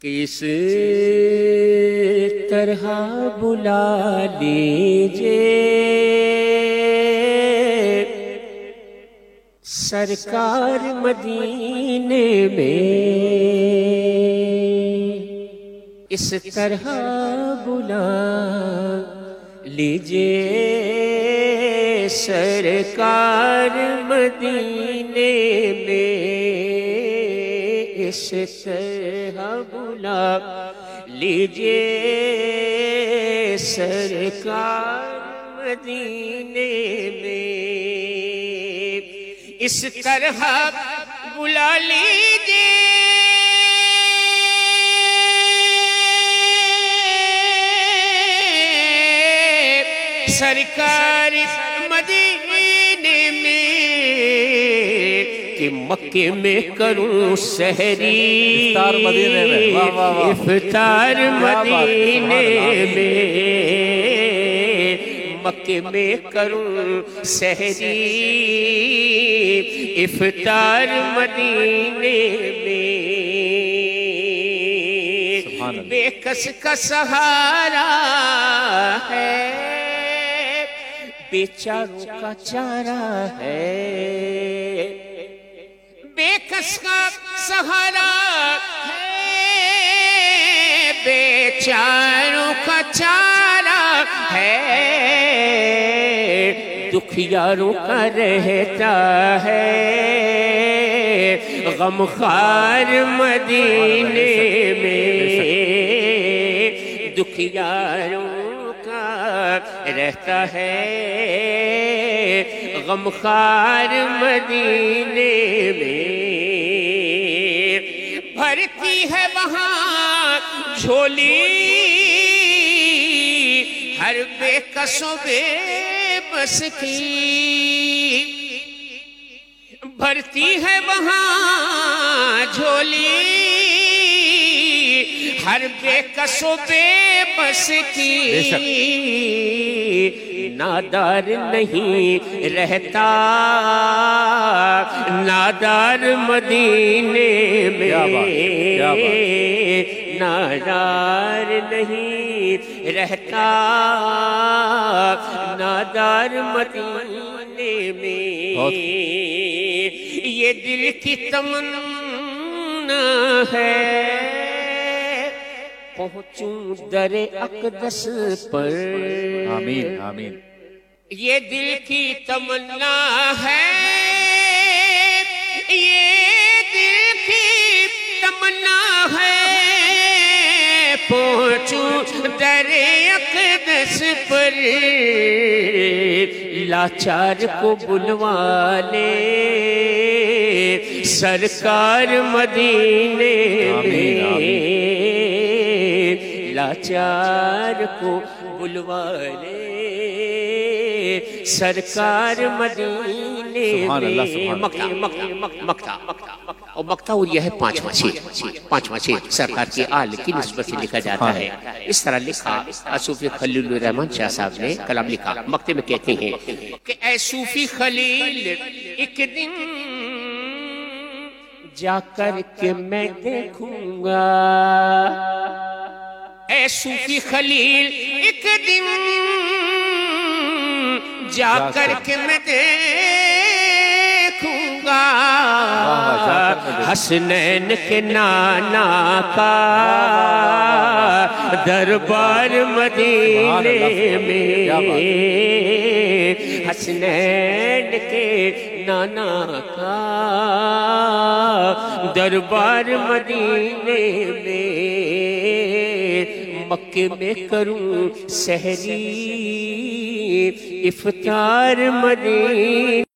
کس طرح بلا لیجئے سرکار مدینے میں، اس طرح بلا لیجئے سرکار مدینے میں، اس طرح بلا لیجئے سرکار مدینے میں، اس طرح بلا لیجئے سرکار مدینے میں کہ مکے میں کروں سحری افطار مدینے میں، مکے میں کروں سحری افطار مدینے میں، بے کس کا سہارا ہے، بیچاروں کا چارہ ہے، بے کس کا سہارا ہے، بیچاروں کا چارہ ہے، دکھیاروں کا رہتا ہے غمخوار مدینے میں، دکھیاروں رہتا ہے غمخوار مدینے میں، بھرتی ہے وہاں جھولی ہر بے کس و بے بس کی، بھرتی ہے وہاں جھولی ہر بے کس و بے بس کی، نادار نہیں رہتا نادار مدینے میں، نادار نہیں رہتا نادار مدینے میں، یہ دل کی تمنا ہے پہنچوں در اقدس پر، آمین آمین، یہ دل کی تمنا ہے، یہ دل کی تمنا ہے پہنچوں در اقدس پر، لاچار کو بلوا لے سرکار مدینے میں، لاچار کو بلوا لے سرکار مدینے میں، مکتا اور مکتا، اور یہ ہے پانچواں شعر سرکار کی آل کی نسبت سے لکھا جاتا ہے۔ اس طرح لکھا صوفی خلیل الرحمن شاہ صاحب نے کلام لکھا، مکتے میں کہتے ہیں کہ اے صوفی خلیل ایک دن جا کر کے میں دیکھوں گا، اے صوفی خلیل ایک دن جا کر کے میں دیکھوں گا، حسنین کے نانا کا دربار مدینے میں، حسنین کے نانا کا دربار مدینے میں، مکے میں کروں سحری افطار مدینے